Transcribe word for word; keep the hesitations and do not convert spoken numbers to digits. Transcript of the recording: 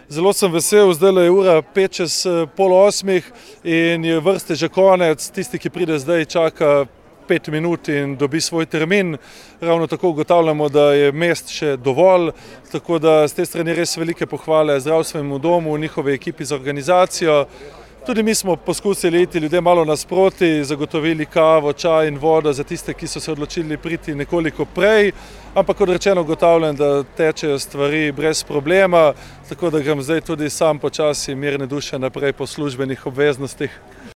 Zelo sem vesel, zdaj je ura pet čez pol osmih in je vrste že konec. Tisti, ki pride zdaj, čaka pet minut in dobi svoj termin. Ravno tako ugotavljamo, da je mest še dovolj, tako da z te strani res velike pohvale zdravstvenemu domu, njihovi ekipi za organizacijo. Tudi mi smo poskusili iti ljudem malo nasproti, zagotovili kavo, čaj in vodo za tiste, ki so se odločili priti nekoliko prej, ampak kot rečeno ugotavljam, da tečejo stvari brez problema, tako da grem zdaj tudi sam počasi mirne duše naprej po službenih obveznostih.